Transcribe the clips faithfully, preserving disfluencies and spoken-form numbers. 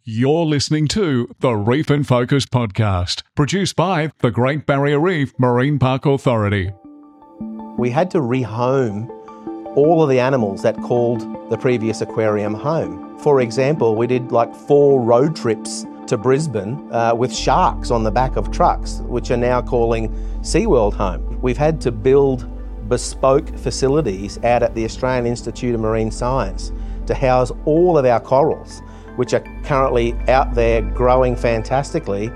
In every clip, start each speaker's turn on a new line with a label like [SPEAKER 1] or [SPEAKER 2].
[SPEAKER 1] You're listening to the Reef in Focus podcast, produced by the Great Barrier Reef Marine Park Authority.
[SPEAKER 2] We had to rehome all of the animals that called the previous aquarium home. For example, we did like four road trips to Brisbane uh, with sharks on the back of trucks, which are now calling SeaWorld home. We've had to build bespoke facilities out at the Australian Institute of Marine Science to house all of our corals, which are currently out there growing fantastically.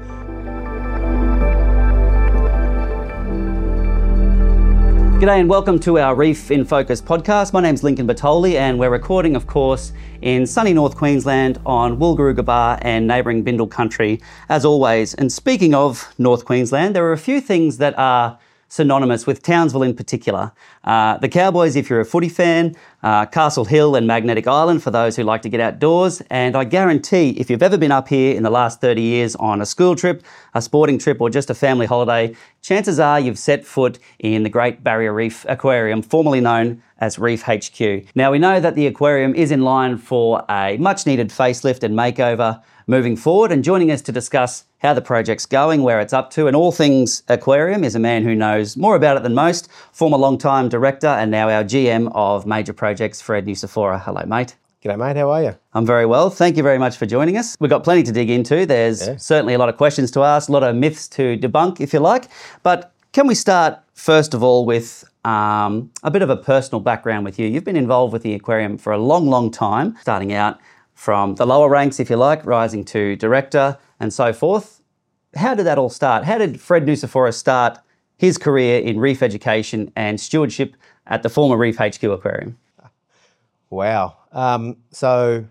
[SPEAKER 3] G'day and welcome to our Reef in Focus podcast. My name's Lincoln Bertoli and we're recording, of course, in sunny North Queensland on Woolgoorooga Bar and neighbouring Bindal country, as always. And speaking of North Queensland, there are a few things that are synonymous with Townsville in particular. Uh, the Cowboys, if you're a footy fan, uh, Castle Hill and Magnetic Island for those who like to get outdoors. And I guarantee if you've ever been up here in the last thirty years on a school trip, a sporting trip or just a family holiday, chances are you've set foot in the Great Barrier Reef Aquarium, formerly known as Reef H Q. Now we know that the aquarium is in line for a much needed facelift and makeover moving forward, and joining us to discuss how the project's going, where it's up to, and all things aquarium is a man who knows more about it than most, former long-time director and now our G M of major projects, Fred Nucifora. Hello, mate.
[SPEAKER 2] G'day, mate. How are you?
[SPEAKER 3] I'm very well. Thank you very much for joining us. We've got plenty to dig into. There's yeah. certainly a lot of questions to ask, a lot of myths to debunk, if you like. But can we start, first of all, with um, a bit of a personal background with you? You've been involved with the aquarium for a long, long time, starting out from the lower ranks, if you like, rising to director and so forth. How did that all start? How did Fred Nucifora start his career in reef education and stewardship at the former Reef H Q Aquarium?
[SPEAKER 2] Wow. Um, so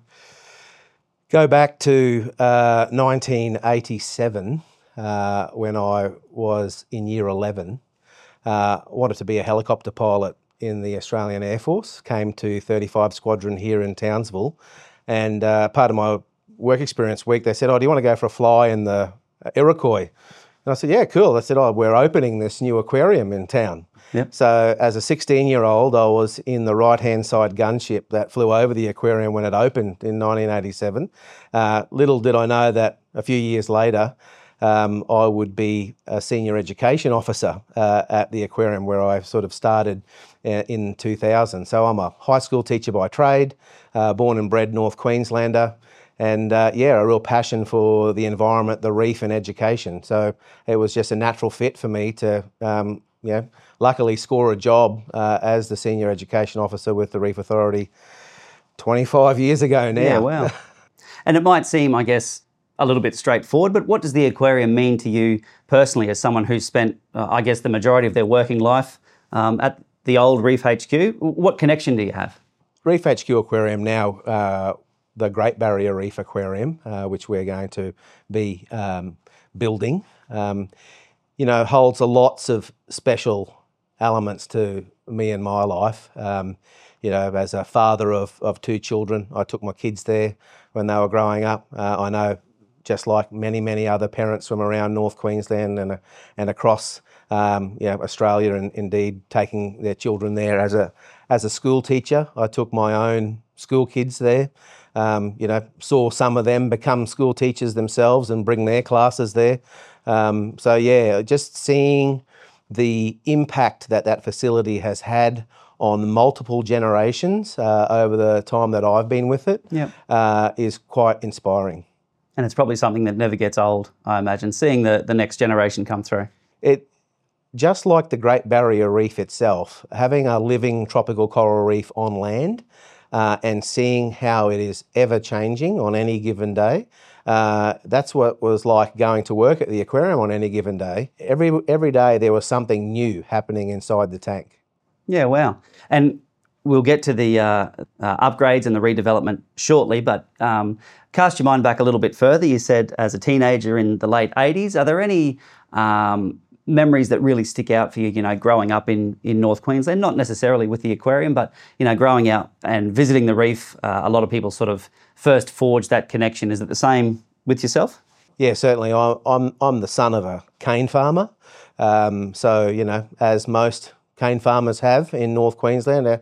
[SPEAKER 2] go back to uh, nineteen eighty-seven uh, when I was in year eleven. Uh, wanted to be a helicopter pilot in the Australian Air Force, came to thirty-five Squadron here in Townsville. And uh, part of my work experience week, they said, oh, do you want to go for a fly in the Iroquois? And I said, yeah, cool. They said, oh, we're opening this new aquarium in town.
[SPEAKER 3] Yep.
[SPEAKER 2] So as a sixteen-year-old, I was in the right-hand side gunship that flew over the aquarium when it opened in nineteen eighty-seven. Uh, little did I know that a few years later, um, I would be a senior education officer uh, at the aquarium where I sort of started uh, in two thousand. So I'm a high school teacher by trade, uh, born and bred North Queenslander. And uh, yeah, a real passion for the environment, the reef and education. So it was just a natural fit for me to, um, you know, luckily score a job uh, as the Senior Education Officer with the Reef Authority twenty-five years ago now.
[SPEAKER 3] Yeah, wow. And it might seem, I guess, a little bit straightforward, but what does the aquarium mean to you personally as someone who's spent, uh, I guess, the majority of their working life um, at the old Reef H Q? What connection do you have?
[SPEAKER 2] Reef H Q Aquarium now, uh, the Great Barrier Reef Aquarium, uh, which we're going to be um, building, um, you know, holds a lots of special elements to me and my life. Um, you know, as a father of, of two children, I took my kids there when they were growing up. Uh, I know, just like many, many other parents from around North Queensland and uh, and across um, you know, Australia, and indeed taking their children there as a as a school teacher. I took my own school kids there. Um, you know, saw some of them become school teachers themselves and bring their classes there. Um, so yeah, just seeing the impact that that facility has had on multiple generations uh, over the time that I've been with it
[SPEAKER 3] yep.
[SPEAKER 2] uh, is quite inspiring.
[SPEAKER 3] And it's probably something that never gets old, I imagine, seeing the, the next generation come through.
[SPEAKER 2] It, just like the Great Barrier Reef itself, having a living tropical coral reef on land uh, and seeing how it is ever changing on any given day, uh, that's what was like going to work at the aquarium on any given day. Every, every day there was something new happening inside the tank.
[SPEAKER 3] Yeah, wow. And we'll get to the uh, uh, upgrades and the redevelopment shortly, but um, cast your mind back a little bit further. You said as a teenager in the late eighties, are there any um, memories that really stick out for you, you know, growing up in, in North Queensland, not necessarily with the aquarium, but, you know, growing out and visiting the reef? Uh, a lot of people sort of first forge that connection. Is it the same with yourself?
[SPEAKER 2] Yeah, certainly. I, I'm, I'm the son of a cane farmer. Um, so, you know, as most cane farmers have in North Queensland, our,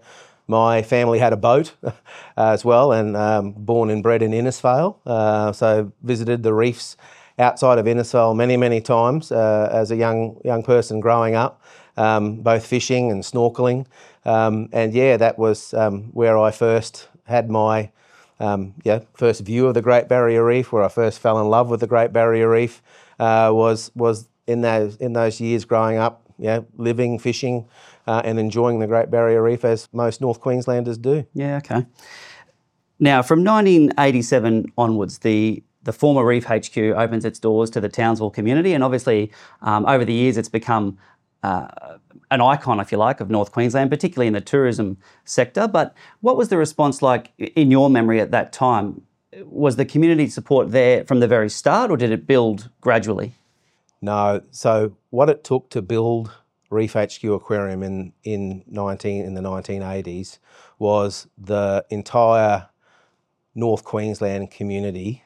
[SPEAKER 2] my family had a boat uh, as well, and um, born and bred in Innisfail. Uh, so visited the reefs outside of Innisfail many, many times uh, as a young young person growing up, um, both fishing and snorkeling. Um, and yeah, that was um, where I first had my um, yeah first view of the Great Barrier Reef, where I first fell in love with the Great Barrier Reef. Uh, was was in those in those years growing up, yeah, living, fishing, uh, and enjoying the Great Barrier Reef as most North Queenslanders do.
[SPEAKER 3] Yeah, okay. Now, from nineteen eighty-seven onwards, the the former Reef H Q opens its doors to the Townsville community, and obviously um, over the years it's become uh, an icon, if you like, of North Queensland, particularly in the tourism sector. But what was the response like in your memory at that time? Was the community support there from the very start, or did it build gradually?
[SPEAKER 2] No. So what it took to build Reef H Q Aquarium in in nineteen in the nineteen eighties was the entire North Queensland community,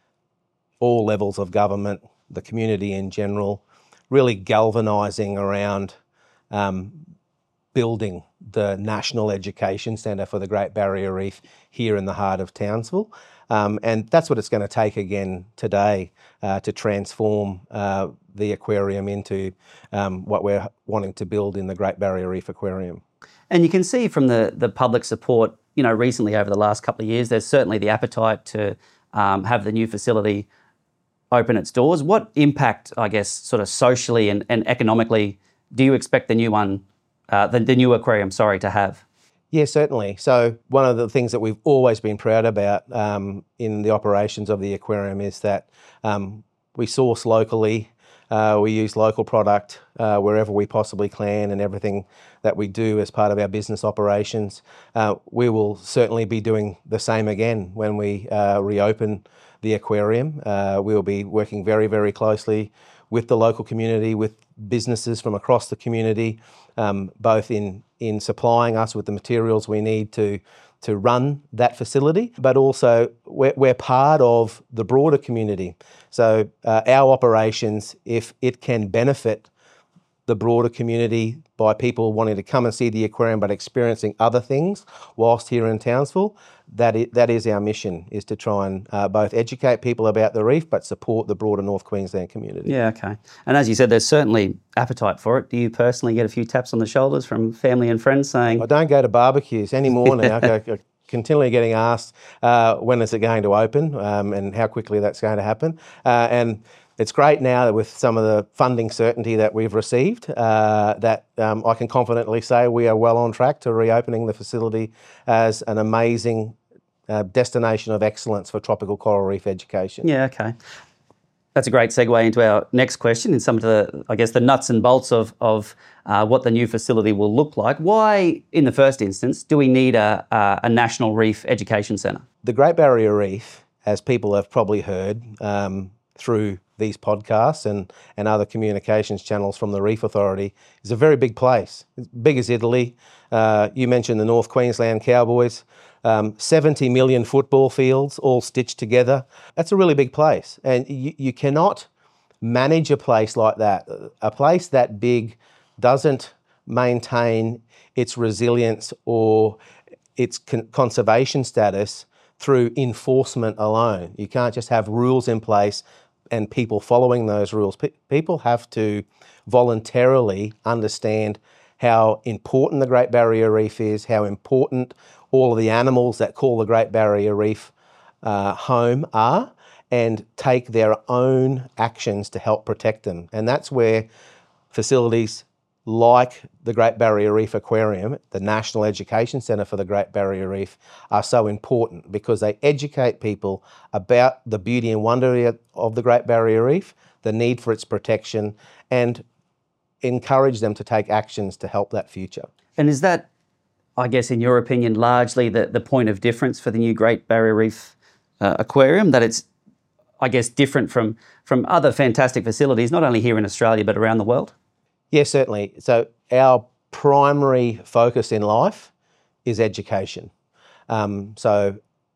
[SPEAKER 2] all levels of government, the community in general, really galvanising around um, building the National Education Centre for the Great Barrier Reef here in the heart of Townsville. Um, and that's what it's going to take again today uh, to transform uh, the aquarium into um, what we're wanting to build in the Great Barrier Reef Aquarium.
[SPEAKER 3] And you can see from the, the public support, you know, recently over the last couple of years, there's certainly the appetite to um, have the new facility open its doors. What impact, I guess, sort of socially and, and economically do you expect the new one, uh, the, the new aquarium, sorry, to have?
[SPEAKER 2] Yeah, certainly. So one of the things that we've always been proud about um, in the operations of the aquarium is that um, we source locally, uh, we use local product uh, wherever we possibly can, and everything that we do as part of our business operations. Uh, we will certainly be doing the same again when we uh, reopen the aquarium. Uh, we will be working very, very closely with the local community, with businesses from across the community, um, both in, in supplying us with the materials we need to, to run that facility, but also we're, we're part of the broader community. So uh, our operations, if it can benefit the broader community by people wanting to come and see the aquarium but experiencing other things whilst here in Townsville, that is, that is our mission, is to try and uh, both educate people about the reef but support the broader North Queensland community.
[SPEAKER 3] Yeah, okay. And as you said, there's certainly appetite for it. Do you personally get a few taps on the shoulders from family and friends saying...
[SPEAKER 2] I don't go to barbecues anymore now. I continually getting asked uh, when is it going to open um, and how quickly that's going to happen. Uh, and it's great now that with some of the funding certainty that we've received, uh, that um, I can confidently say we are well on track to reopening the facility as an amazing uh, destination of excellence for tropical coral reef education.
[SPEAKER 3] Yeah, okay. That's a great segue into our next question and some of the, I guess, the nuts and bolts of, of uh, what the new facility will look like. Why, in the first instance, do we need a, a, a National Reef Education Centre?
[SPEAKER 2] The Great Barrier Reef, as people have probably heard um, through these podcasts and, and other communications channels from the Reef Authority, is a very big place. It's big as Italy. Uh, you mentioned the North Queensland Cowboys. Um, seventy million football fields all stitched together. That's a really big place. And you, you cannot manage a place like that. A place that big doesn't maintain its resilience or its con- conservation status through enforcement alone. You can't just have rules in place and people following those rules. P- people have to voluntarily understand how important the Great Barrier Reef is, how important all of the animals that call the Great Barrier Reef uh, home are, and take their own actions to help protect them. And that's where facilities like the Great Barrier Reef Aquarium, the National Education Centre for the Great Barrier Reef, are so important because they educate people about the beauty and wonder of the Great Barrier Reef, the need for its protection, and encourage them to take actions to help that future.
[SPEAKER 3] And is that, I guess, in your opinion, largely the, the point of difference for the new Great Barrier Reef uh, Aquarium, that it's, I guess, different from, from other fantastic facilities, not only here in Australia, but around the world?
[SPEAKER 2] Yes, certainly. So our primary focus in life is education. Um, so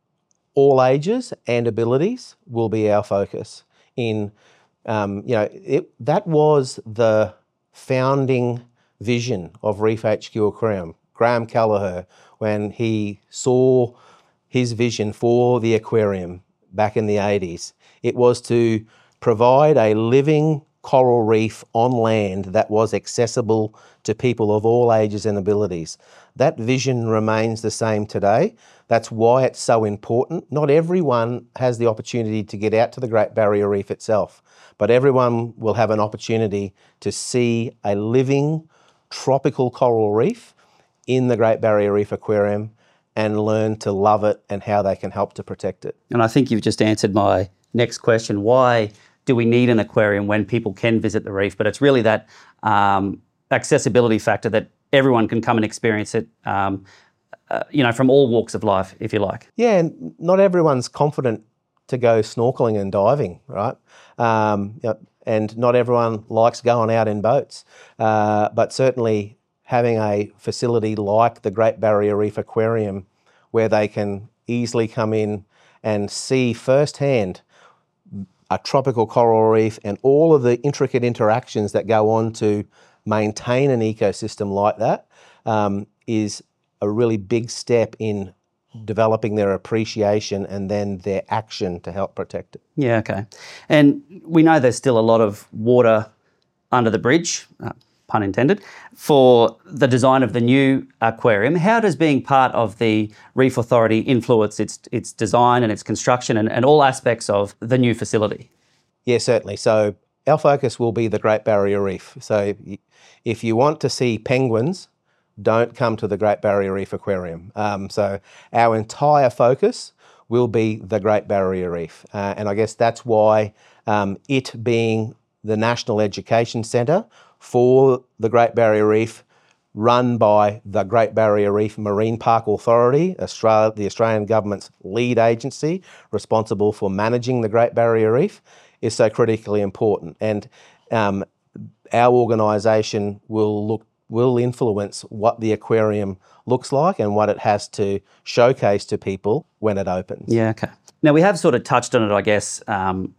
[SPEAKER 2] all ages and abilities will be our focus. In, um, you know, it, that was the founding vision of Reef H Q Aquarium. Graham Callagher, when he saw his vision for the aquarium back in the eighties. It was to provide a living coral reef on land that was accessible to people of all ages and abilities. That vision remains the same today. That's why it's so important. Not everyone has the opportunity to get out to the Great Barrier Reef itself, but everyone will have an opportunity to see a living tropical coral reef in the Great Barrier Reef Aquarium and learn to love it and how they can help to protect it.
[SPEAKER 3] And I think you've just answered my next question. Why do we need an aquarium when people can visit the reef? But it's really that um, accessibility factor that everyone can come and experience it, um, uh, you know, from all walks of life, if you like.
[SPEAKER 2] Yeah, and not everyone's confident to go snorkeling and diving, right? Um, you know, and not everyone likes going out in boats. Uh, but certainly having a facility like the Great Barrier Reef Aquarium where they can easily come in and see firsthand a tropical coral reef and all of the intricate interactions that go on to maintain an ecosystem like that um, is a really big step in developing their appreciation and then their action to help protect it.
[SPEAKER 3] Yeah, okay. And we know there's still a lot of water under the bridge, uh, pun intended, for the design of the new aquarium. How does being part of the Reef Authority influence its its design and its construction and, and all aspects of the new facility?
[SPEAKER 2] Yeah, certainly. So our focus will be the Great Barrier Reef. So if you want to see penguins, don't come to the Great Barrier Reef Aquarium. Um, so our entire focus will be the Great Barrier Reef. Uh, and I guess that's why um, it being the National Education Centre for the Great Barrier Reef, run by the Great Barrier Reef Marine Park Authority, Australia, the Australian government's lead agency responsible for managing the Great Barrier Reef, is so critically important. And um, our organisation will look will influence what the aquarium looks like and what it has to showcase to people when it opens.
[SPEAKER 3] Yeah, okay. Now, we have sort of touched on it, I guess, um,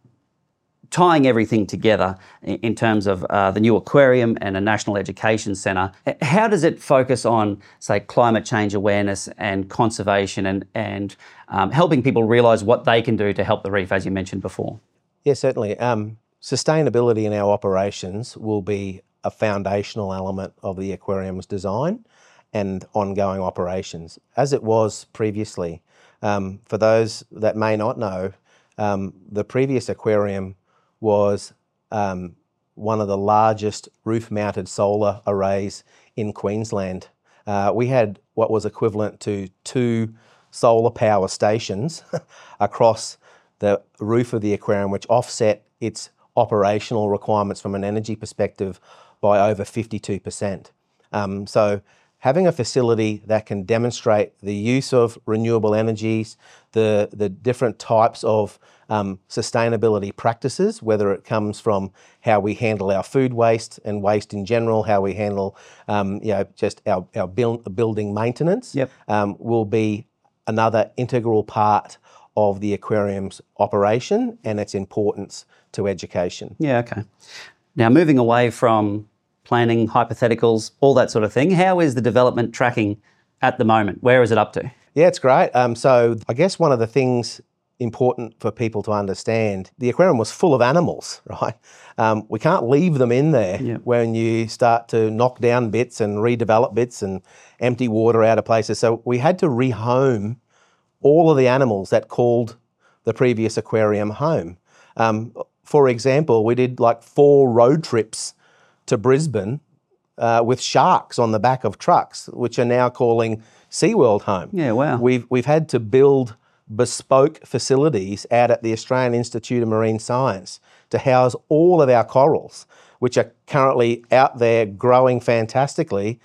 [SPEAKER 3] tying everything together in, in terms of uh, the new aquarium and a national education centre. How does it focus on, say, climate change awareness and conservation and, and um, helping people realise what they can do to help the reef, as you mentioned before?
[SPEAKER 2] Yeah, certainly. Um, sustainability in our operations will be a foundational element of the aquarium's design and ongoing operations, as it was previously. Um, for those that may not know, um, the previous aquarium was um, one of the largest roof-mounted solar arrays in Queensland. Uh, we had what was equivalent to two solar power stations across the roof of the aquarium, which offset its operational requirements from an energy perspective by over fifty-two percent. Um, so having a facility that can demonstrate the use of renewable energies, the, the different types of um, sustainability practices, whether it comes from how we handle our food waste and waste in general, how we handle um, you know, just our, our build, building maintenance,
[SPEAKER 3] Yep.
[SPEAKER 2] um, will be another integral part of the aquarium's operation and its importance to education.
[SPEAKER 3] Yeah, okay. Now, moving away from planning, hypotheticals, all that sort of thing, how is the development tracking at the moment? Where is it up to?
[SPEAKER 2] Yeah, it's great. Um, so I guess one of the things important for people to understand, the aquarium was full of animals, right? Um, we can't leave them in there
[SPEAKER 3] Yep.
[SPEAKER 2] when you start to knock down bits and redevelop bits and empty water out of places. So we had to rehome all of the animals that called the previous aquarium home. Um, for example, we did like four road trips to Brisbane uh, with sharks on the back of trucks, which are now calling SeaWorld home.
[SPEAKER 3] Yeah, wow.
[SPEAKER 2] We've, we've had to build bespoke facilities out at the Australian Institute of Marine Science to house all of our corals, which are currently out there growing fantastically,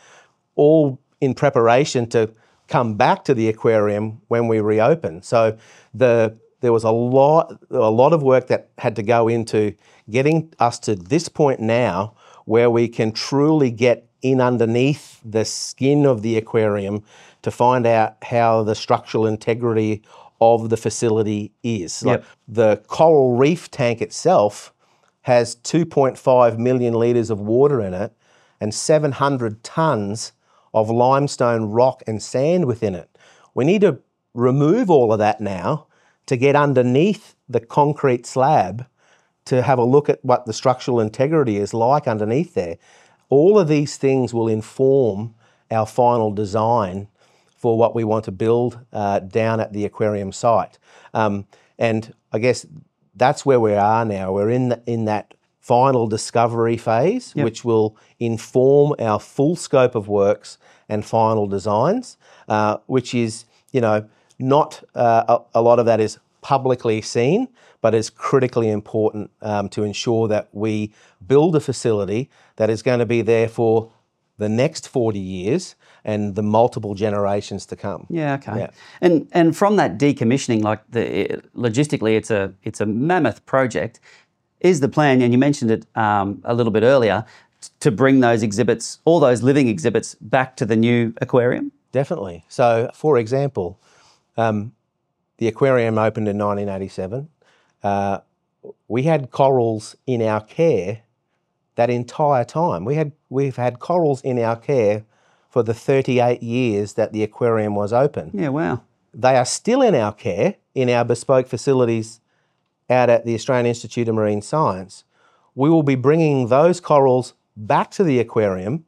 [SPEAKER 2] all in preparation to come back to the aquarium when we reopen. So the there was a lot, a lot of work that had to go into getting us to this point now where we can truly get in underneath the skin of the aquarium to find out how the structural integrity of the facility is.
[SPEAKER 3] Yep.
[SPEAKER 2] Like the coral reef tank itself has two point five million litres of water in it and seven hundred tonnes of limestone rock and sand within it. We need to remove all of that now to get underneath the concrete slab to have a look at what the structural integrity is like underneath there. All of these things will inform our final design for what we want to build uh, down at the aquarium site. Um, and I guess that's where we are now. We're in the, in that final discovery phase, yep. which will inform our full scope of works and final designs, uh, which is, you know, not uh, a, a lot of that is publicly seen, but is critically important um, to ensure that we build a facility that is going to be there for the next forty years and the multiple generations to come.
[SPEAKER 3] Yeah, okay.
[SPEAKER 2] Yeah.
[SPEAKER 3] And and from that decommissioning, like the it, logistically, it's a it's a mammoth project. Is the plan, and you mentioned it um, a little bit earlier, t- to bring those exhibits, all those living exhibits, back to the new aquarium?
[SPEAKER 2] Definitely. So, for example, um, the aquarium opened in nineteen eighty-seven. Uh, we had corals in our care that entire time. We had we've had corals in our care for the thirty-eight years that the aquarium was open.
[SPEAKER 3] Yeah, wow.
[SPEAKER 2] They are still in our care in our bespoke facilities out at the Australian Institute of Marine Science. We will be bringing those corals back to the aquarium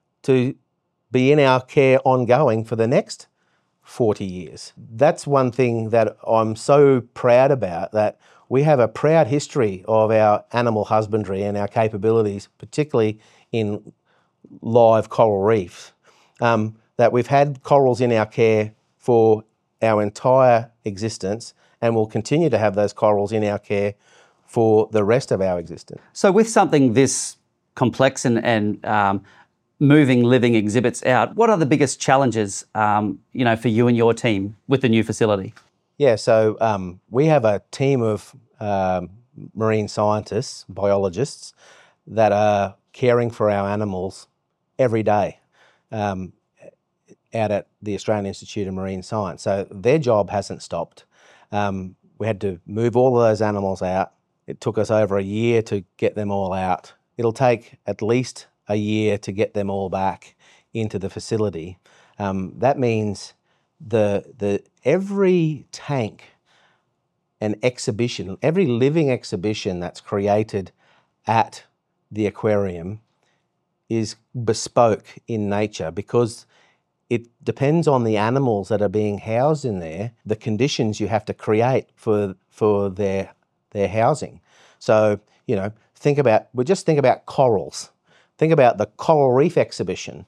[SPEAKER 2] to be in our care ongoing for the next forty years. That's one thing that I'm so proud about, that we have a proud history of our animal husbandry and our capabilities, particularly in live coral reefs, um, that we've had corals in our care for our entire existence, and we'll continue to have those corals in our care for the rest of our existence.
[SPEAKER 3] So with something this complex and, and um, moving living exhibits out, what are the biggest challenges um, you know, for you and your team with the new facility?
[SPEAKER 2] Yeah, so um, we have a team of um, marine scientists, biologists, that are caring for our animals every day um, out at the Australian Institute of Marine Science. So their job hasn't stopped. Um, we had to move all of those animals out. It took us over a year to get them all out. It'll take at least a year to get them all back into the facility. Um, that means the the every tank and exhibition, every living exhibition that's created at the aquarium is bespoke in nature, because it depends on the animals that are being housed in there, the conditions you have to create for for their their housing. So, you know, think about, we just think about corals. Think about the coral reef exhibition.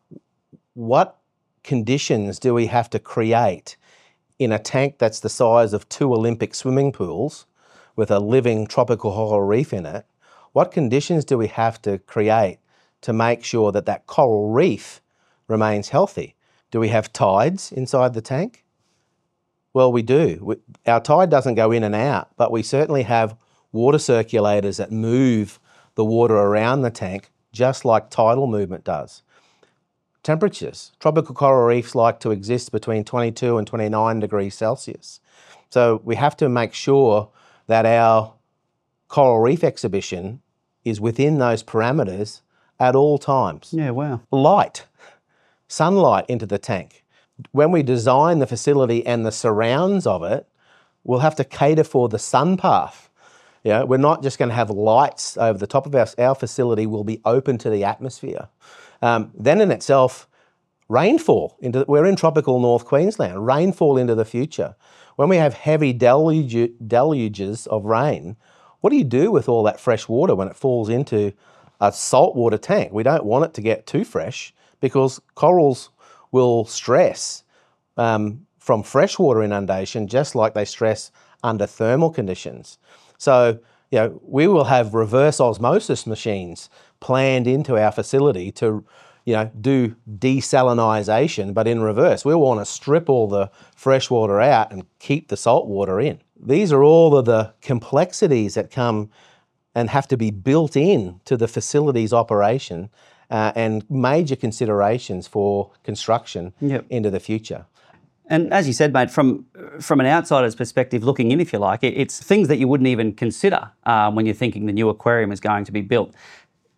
[SPEAKER 2] What conditions do we have to create in a tank that's the size of two Olympic swimming pools with a living tropical coral reef in it? What conditions do we have to create to make sure that that coral reef remains healthy? Do we have tides inside the tank? Well, we do. We, our tide doesn't go in and out, but we certainly have water circulators that move the water around the tank just like tidal movement does. Temperatures. Tropical coral reefs like to exist between twenty-two and twenty-nine degrees Celsius. So we have to make sure that our coral reef exhibition is within those parameters at all times.
[SPEAKER 3] Yeah, wow.
[SPEAKER 2] Light, sunlight into the tank. When we design the facility and the surrounds of it, we'll have to cater for the sun path. You know, we're not just going to have lights over the top of our, our facility will be open to the atmosphere. Um, then in itself, rainfall. Into, we're in tropical North Queensland, rainfall into the future. When we have heavy deluge, deluges of rain, what do you do with all that fresh water when it falls into a saltwater tank? We don't want it to get too fresh, because corals will stress um, from freshwater inundation just like they stress under thermal conditions. So, you know, we will have reverse osmosis machines planned into our facility to, you know, do desalinization, but in reverse. We'll want to strip all the fresh water out and keep the salt water in. These are all of the complexities that come and have to be built in to the facility's operation uh, and major considerations for construction
[SPEAKER 3] yep.
[SPEAKER 2] into the future.
[SPEAKER 3] And as you said, mate, from from an outsider's perspective, looking in, if you like, it, it's things that you wouldn't even consider um, when you're thinking the new aquarium is going to be built.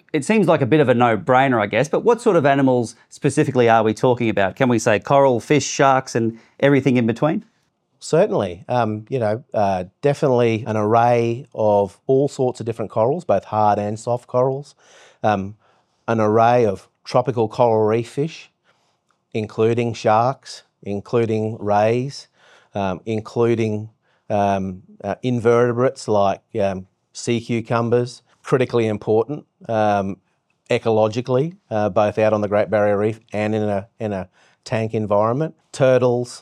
[SPEAKER 3] it seems like a bit of a no-brainer, I guess, but what sort of animals specifically are we talking about? Can we say coral, fish, sharks and everything in between?
[SPEAKER 2] Certainly. Um, you know, uh, definitely an array of all sorts of different corals, both hard and soft corals. Um, an array of tropical coral reef fish, including sharks, including rays, um, including um, uh, invertebrates like um, sea cucumbers, critically important um, ecologically, uh, both out on the Great Barrier Reef and in a in a tank environment. Turtles,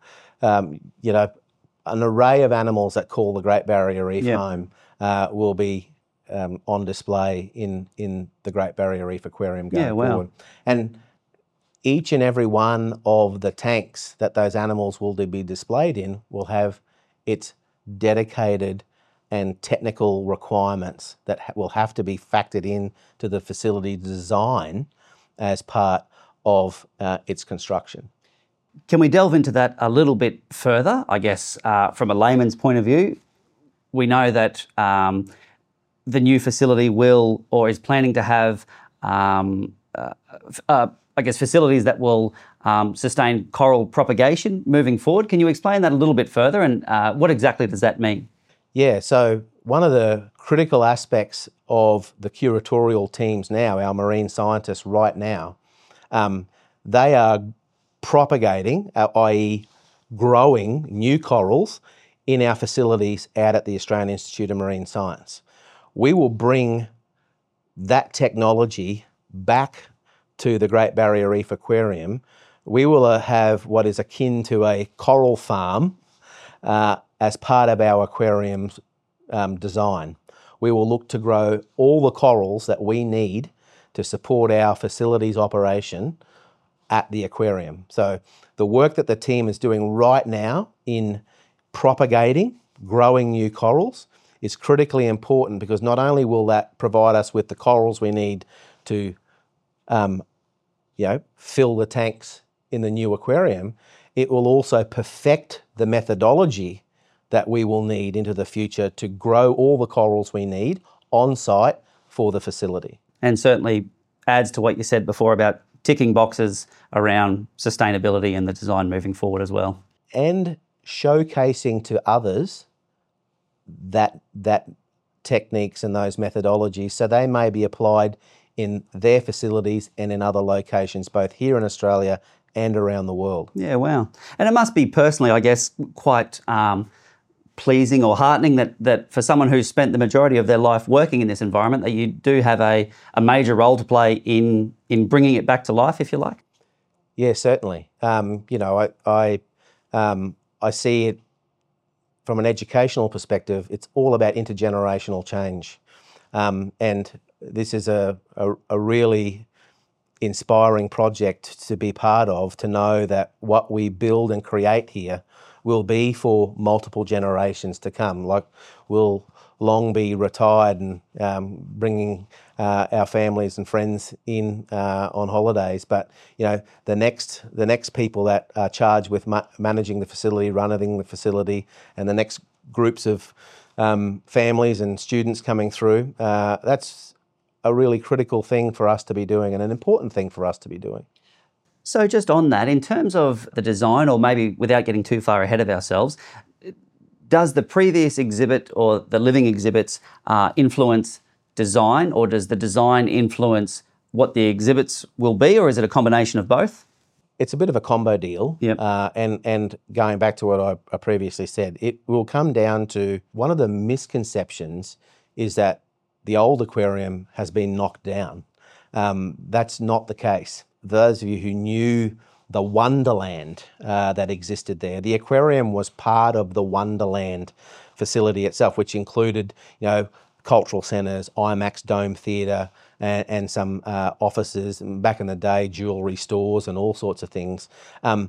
[SPEAKER 2] um, you know, an array of animals that call the Great Barrier Reef
[SPEAKER 3] Yep.
[SPEAKER 2] home uh, will be um, on display in in the Great Barrier Reef Aquarium going
[SPEAKER 3] Yeah, wow.
[SPEAKER 2] forward. And each and every one of the tanks that those animals will be displayed in will have its dedicated and technical requirements that ha- will have to be factored in to the facility design as part of uh, its construction.
[SPEAKER 3] Can we delve into that a little bit further? I guess uh, from a layman's point of view, we know that um, the new facility will or is planning to have, um, uh, uh, I guess, facilities that will um, sustain coral propagation moving forward. Can you explain that a little bit further, and uh, what exactly does that mean?
[SPEAKER 2] Yeah, so one of the critical aspects of the curatorial teams now, our marine scientists right now, um, they are propagating, uh, that is growing new corals in our facilities out at the Australian Institute of Marine Science. We will bring that technology back to the Great Barrier Reef Aquarium. We will uh, have what is akin to a coral farm uh, as part of our aquarium's um, design. We will look to grow all the corals that we need to support our facilities operation at the aquarium. So the work that the team is doing right now in propagating, growing new corals is critically important, because not only will that provide us with the corals we need to um, you know, fill the tanks in the new aquarium, it will also perfect the methodology that we will need into the future to grow all the corals we need on site for the facility.
[SPEAKER 3] And certainly adds to what you said before about ticking boxes around sustainability and the design moving forward as well.
[SPEAKER 2] And showcasing to others that that techniques and those methodologies, so they may be applied in their facilities and in other locations, both here in Australia and around the world.
[SPEAKER 3] Yeah, wow. And it must be personally, I guess, quite um, pleasing or heartening that that for someone who's spent the majority of their life working in this environment, that you do have a, a major role to play in in bringing it back to life, if you like.
[SPEAKER 2] Yeah, certainly. Um, you know, I I, um, I see it from an educational perspective. It's all about intergenerational change, um, and this is a, a a really inspiring project to be part of, to know that what we build and create here will be for multiple generations to come. Like, we'll long be retired and um, bringing uh, our families and friends in uh, on holidays, but you know, the next the next people that are charged with ma- managing the facility, running the facility, and the next groups of um, families and students coming through, uh, that's a really critical thing for us to be doing, and an important thing for us to be doing.
[SPEAKER 3] So just on that, in terms of the design, or maybe without getting too far ahead of ourselves, does the previous exhibit or the living exhibits uh, influence design, or does the design influence what the exhibits will be, or is it a combination of both?
[SPEAKER 2] It's a bit of a combo deal.
[SPEAKER 3] Yep.
[SPEAKER 2] Uh, and, and going back to what I, I previously said, it will come down to, one of the misconceptions is that the old aquarium has been knocked down. Um, that's not the case. Those of you who knew the Wonderland uh, that existed there, the aquarium was part of the Wonderland facility itself, which included, you know, cultural centres, IMAX Dome Theatre, and, and some uh, offices, and back in the day, jewellery stores and all sorts of things. Um,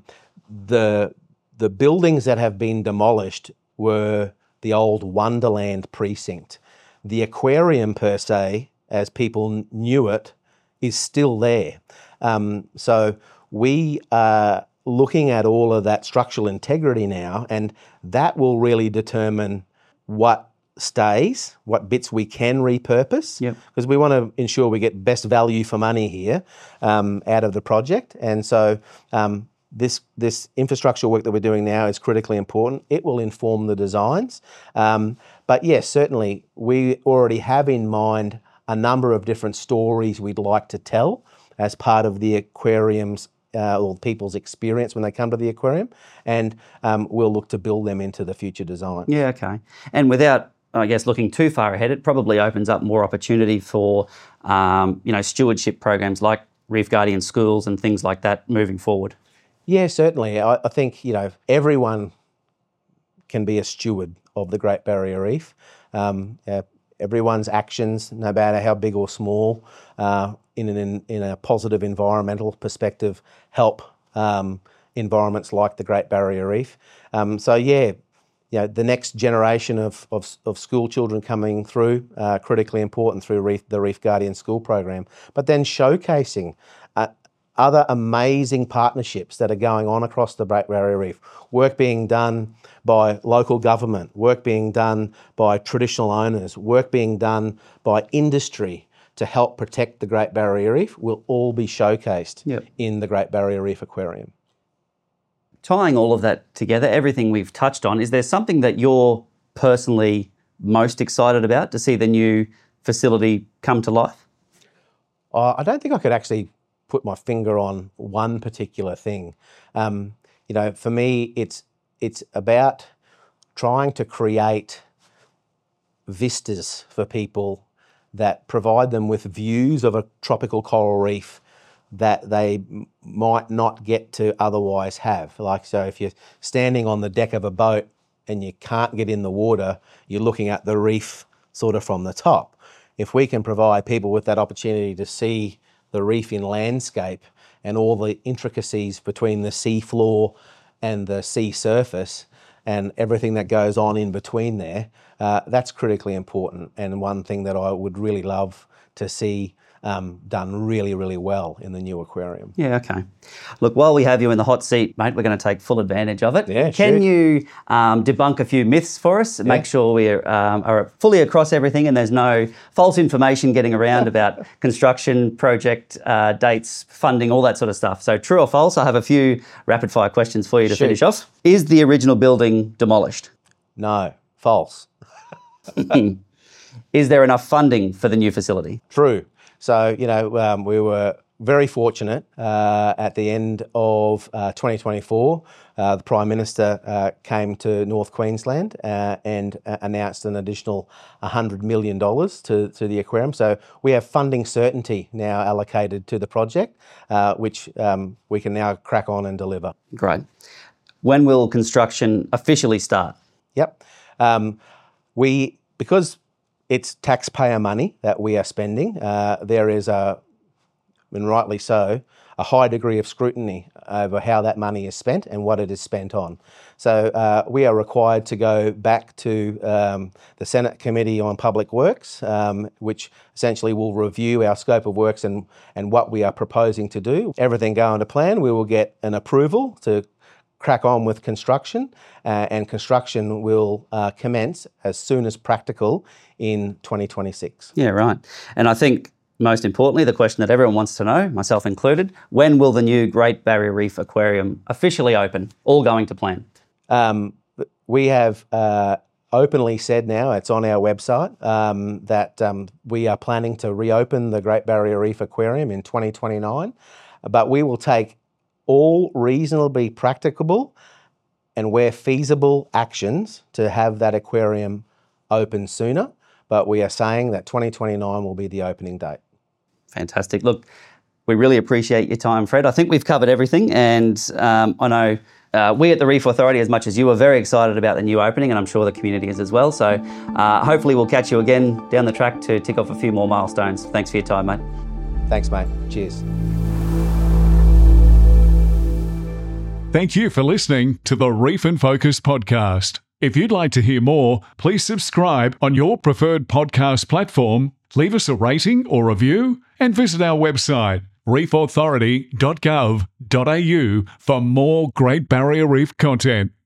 [SPEAKER 2] the the buildings that have been demolished were the old Wonderland precinct. The aquarium per se, as people knew it, is still there. Um, so we are looking at all of that structural integrity now, and that will really determine what stays, what bits we can repurpose,
[SPEAKER 3] Yep.
[SPEAKER 2] because we want to ensure we get best value for money here um, out of the project. And so um, this this infrastructure work that we're doing now is critically important. It will inform the designs. Um, but yes, certainly we already have in mind a number of different stories we'd like to tell as part of the aquarium's uh, or people's experience when they come to the aquarium, and um, we'll look to build them into the future design.
[SPEAKER 3] Yeah, okay. And without, I guess, looking too far ahead, it probably opens up more opportunity for, um, you know, stewardship programs like Reef Guardian schools and things like that moving forward.
[SPEAKER 2] Yeah, certainly. I, I think, you know, everyone can be a steward of the Great Barrier Reef. Um, uh, everyone's actions, no matter how big or small, uh, in an in a positive environmental perspective, help um, environments like the Great Barrier Reef. Um, so yeah, you know, the next generation of of, of school children coming through, uh, critically important through Reef, the Reef Guardian School program, but then showcasing uh, other amazing partnerships that are going on across the Great Barrier Reef. Work being done by local government, work being done by traditional owners, work being done by industry to help protect the Great Barrier Reef will all be showcased
[SPEAKER 3] Yep.
[SPEAKER 2] in the Great Barrier Reef Aquarium.
[SPEAKER 3] Tying all of that together, everything we've touched on, is there something that you're personally most excited about to see the new facility come to life?
[SPEAKER 2] Uh, I don't think I could actually put my finger on one particular thing. Um, you know, for me, it's it's about trying to create vistas for people that provide them with views of a tropical coral reef that they m- might not get to otherwise have. Like, so if you're standing on the deck of a boat and you can't get in the water, you're looking at the reef sort of from the top. If we can provide people with that opportunity to see the reef in landscape and all the intricacies between the sea floor and the sea surface and everything that goes on in between there, uh, that's critically important, and one thing that I would really love to see um, done really, really well in the new aquarium.
[SPEAKER 3] Yeah, okay. Look, while we have you in the hot seat, mate, we're going to take full advantage of it.
[SPEAKER 2] Yeah,
[SPEAKER 3] Can
[SPEAKER 2] shoot.
[SPEAKER 3] you um, debunk a few myths for us? Make sure we are, um, are fully across everything and there's no false information getting around about construction, project uh, dates, funding, all that sort of stuff. So true or false? I have a few rapid fire questions for you to
[SPEAKER 2] Shoot.
[SPEAKER 3] finish off. Is the original building demolished?
[SPEAKER 2] No, false.
[SPEAKER 3] Is there enough funding for the new facility?
[SPEAKER 2] True. So, you know, um, we were very fortunate uh, at the end of uh, twenty twenty-four. Uh, the Prime Minister uh, came to North Queensland uh, and uh, announced an additional one hundred million dollars to, to the aquarium. So we have funding certainty now allocated to the project, uh, which um, we can now crack on and deliver.
[SPEAKER 3] Great. When will construction officially start?
[SPEAKER 2] Yep. Um, we, because it's taxpayer money that we are spending, uh, there is a, and rightly so, a high degree of scrutiny over how that money is spent and what it is spent on. So uh, we are required to go back to um, the Senate Committee on Public Works, um, which essentially will review our scope of works and, and what we are proposing to do. Everything going to plan, we will get an approval to crack on with construction, uh, and construction will uh, commence as soon as practical in twenty twenty-six.
[SPEAKER 3] Yeah, right. And I think most importantly, the question that everyone wants to know, myself included, when will the new Great Barrier Reef Aquarium officially open? All going to plan.
[SPEAKER 2] Um, we have uh, openly said now, it's on our website, um, that um, we are planning to reopen the Great Barrier Reef Aquarium in twenty twenty-nine, but we will take all reasonably practicable and where feasible actions to have that aquarium open sooner, but we are saying that twenty twenty-nine will be the opening date.
[SPEAKER 3] Fantastic. Look, we really appreciate your time, Fred. I think we've covered everything, and um, I know uh, we at the Reef Authority, as much as you, are very excited about the new opening, and I'm sure the community is as well. So uh, hopefully we'll catch you again down the track to tick off a few more milestones. Thanks for your time, mate.
[SPEAKER 2] Thanks, mate. Cheers.
[SPEAKER 1] Thank you for listening to the Reef in Focus podcast. If you'd like to hear more, please subscribe on your preferred podcast platform, leave us a rating or review, and visit our website, reef authority dot gov dot a u, for more Great Barrier Reef content.